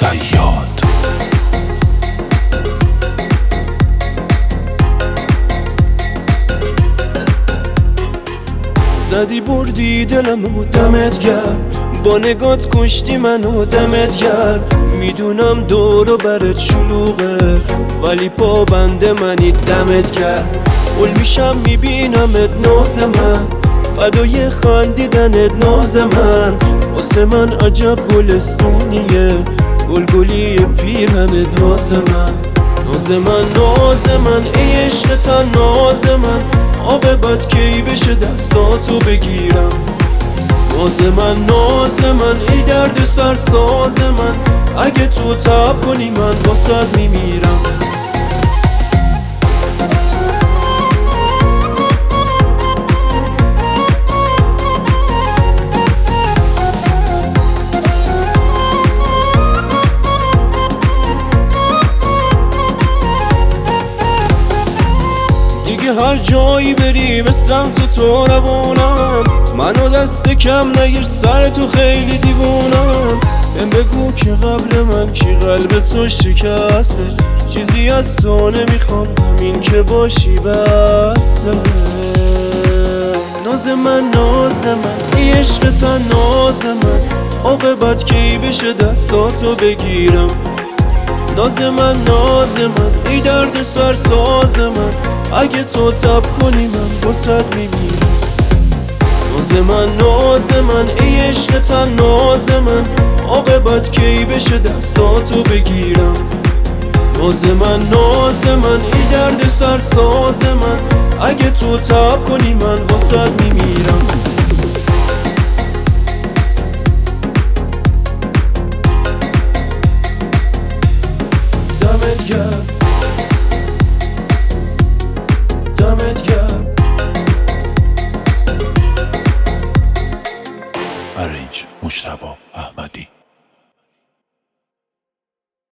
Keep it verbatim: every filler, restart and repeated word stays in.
صیاد. زدی بردی دلمو دمت گرم، با نگات کشتی منو دمت گرم. میدونم دور و برت شلوغه ولی پابند منی دمت گرم. قول میشم میبینمت ناز من، فدای خندیدنت ناز من. واسه من عجب گلستونیه، گلگلی پیرهنت ناز من. ناز من ناز من ای عشق تن ناز من، آب بد کی بشه دستاتو بگیرم. ناز من ناز من ای درد سر ساز من، اگه تو تب کنی من واسد میمیرم. دیگه هر جایی بری مثلم تو تو روانم، منو دست کم نگیر سر تو خیلی دیوونم. بهم بگو که قبل من کی قلب تو شکسته، چیزی از تو نمیخوام همین که باشی بسه. ناز من ناز من ای عشق تن ناز من، عاقبت کی بشه دستاتو بگیرم. ناز من ناز من ای درد سر ساز من، اگه تو تب کنی من واسد میمیرم. ناز من ناز من ای عشق تن ناز من، عاقبت کی بشه دستاتو بگیرم. ناز من ناز من ای درد سر ساز من، اگه تو تب کنی من واسد میمیرم. دمت گرم دمت گرم. ارنج مجتبی احمدی.